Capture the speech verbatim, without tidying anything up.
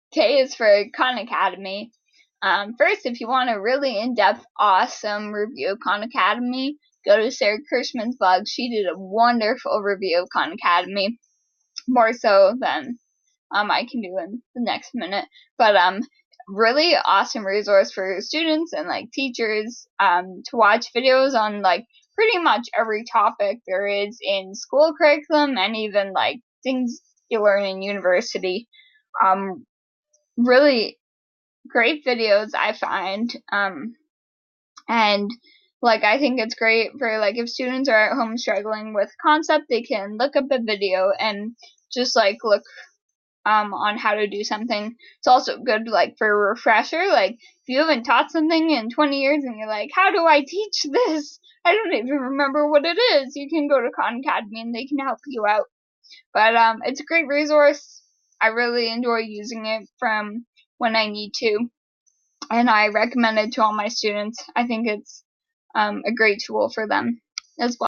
K is for Khan Academy. Um, first, if you want a really in-depth, awesome review of Khan Academy, go to Sarah Kirschman's blog. She did a wonderful review of Khan Academy, more so than um, I can do in the next minute. But um, really awesome resource for students and like teachers um, to watch videos on like pretty much every topic there is in school curriculum and even like things you learn in university. Um, really great videos, I find. Um, and like I think it's great for like if students are at home struggling with concept, they can look up a video and just like look um on how to do something. It's also good like for a refresher. Like if you haven't taught something in twenty years and you're like, how do I teach this? I don't even remember what it is. You can go to Khan Academy and they can help you out. But um, it's a great resource. I really enjoy using it from when I need to, and I recommend it to all my students. I think it's um, a great tool for them as well.